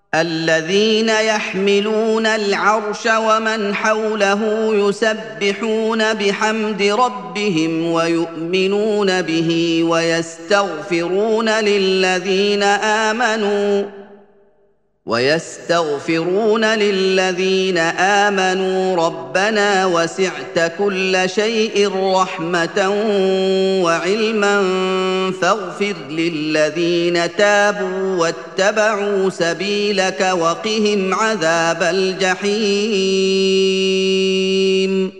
الذين يحملون العرش ومن حوله يسبحون بحمد ربهم ويستغفرون للذين آمنوا ربنا وسعت كل شيء رحمة وعلما فاغفر للذين تابوا واتبعوا سبيلك وقهم عذاب الجحيم